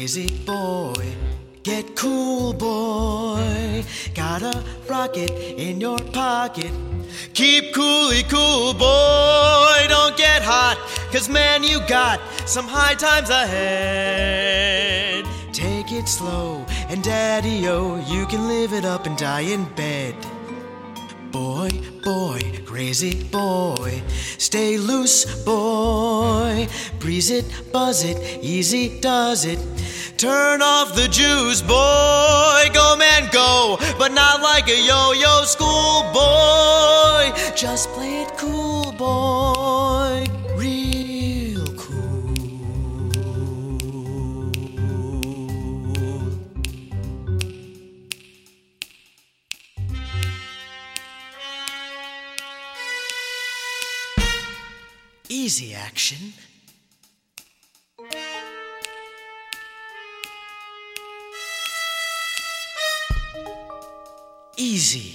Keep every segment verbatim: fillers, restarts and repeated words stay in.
crazy boy. Get cool, boy. Got a rocket in your pocket. Keep coolly cool, boy. Don't get hot, 'cause man, you got some high times ahead. Take it slow, and daddy-o, you can live it up and die in bed. Boy, boy, crazy boy, stay loose, boy. Breeze it, buzz it, easy does it. Turn off the juice, boy. Go, man, go, but not like a yo-yo schoolboy. Just play it cool, boy. Real cool. Easy action. Easy.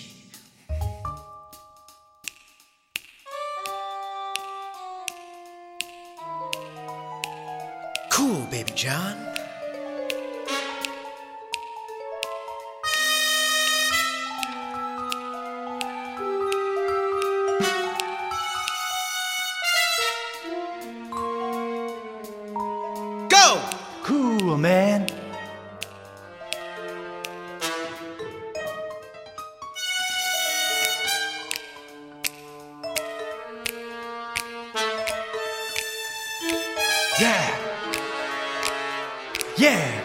Cool, baby John. Go! Cool, man. Yeah. Yeah.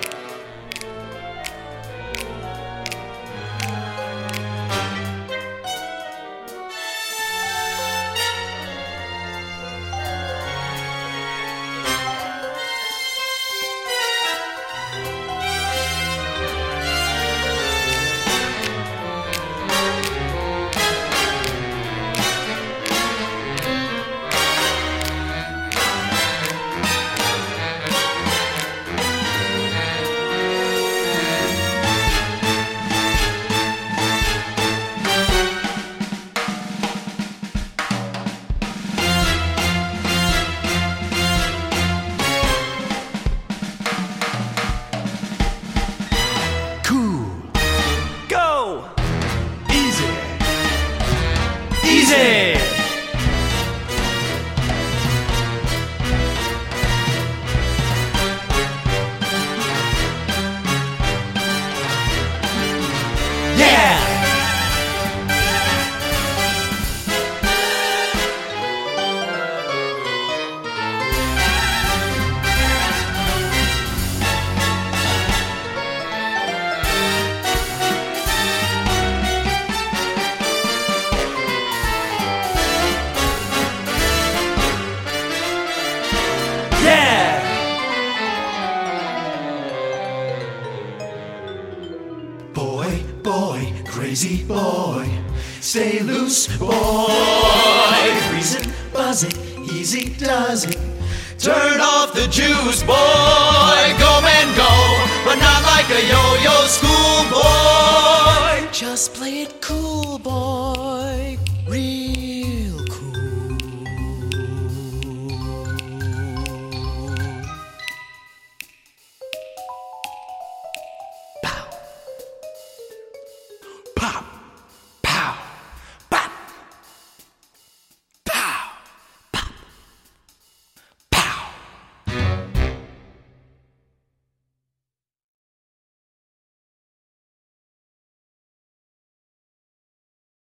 Easy! Yeah! Boy, boy, crazy boy, stay loose, boy. Freeze it, buzz it, easy does it. Turn off the juice, boy. Go, man, go, but not like a yo-yo schoolboy. Just play it